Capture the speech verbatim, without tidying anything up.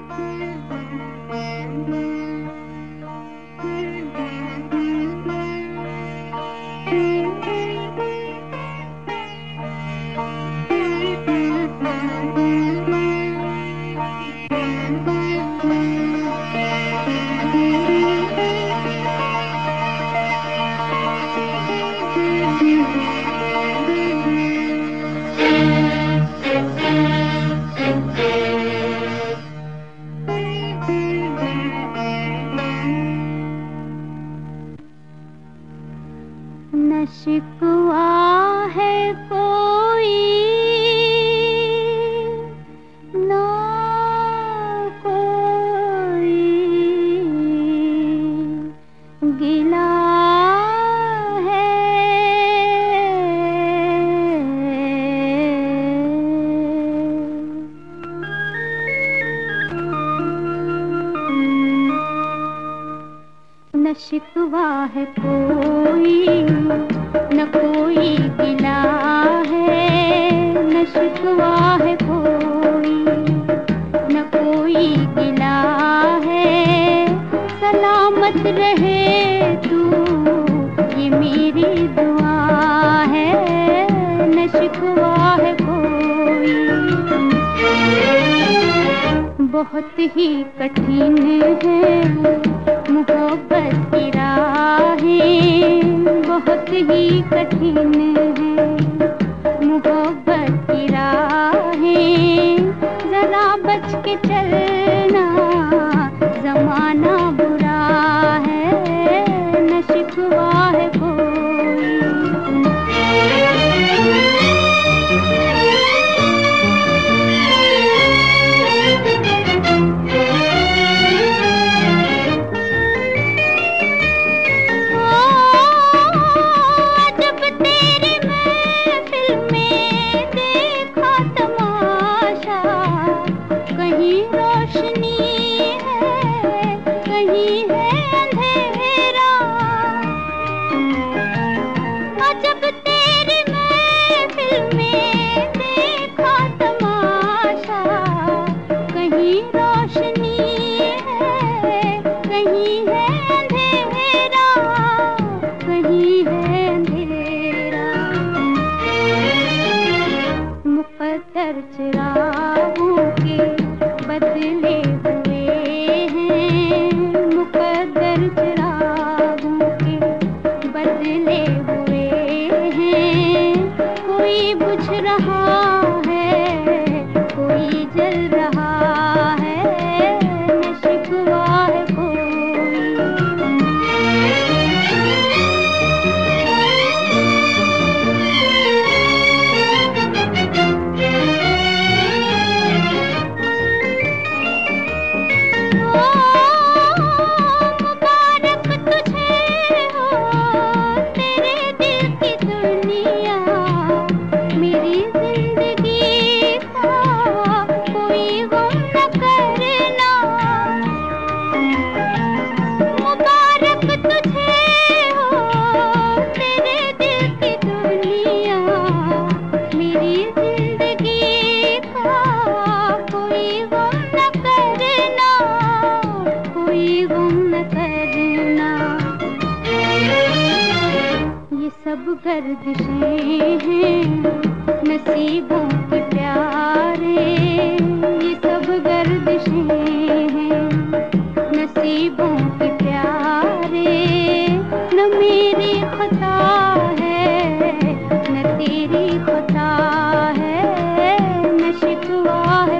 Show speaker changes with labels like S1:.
S1: न शिकवा है कोई ना कोई गिला है। न शिकवा है कोई न कोई गिला है। न शिकवा है कोई न कोई गिला है। सलामत रहे तू ये मेरी दुआ है। न शिकवा है कोई। बहुत ही कठिन है मोहब्बत की राहें। बहुत ही कठिन है मोहब्बत की राहें। जरा बच के चलना जमाना बुरा है। न शिकवा है कोई। मुक़द्दर चिरागों के बदले हुए हैं। मुक़द्दर चिरागों के बदले हुए हैं। कोई बुझ रहा है कोई जल रहा है। न शिकवा है कोई। सब गर्दिशें हैं नसीबों के प्यारे। ये सब गर्दिशें हैं नसीबों के प्यारे। न मेरी खता है न तेरी खता है। न शिकवा है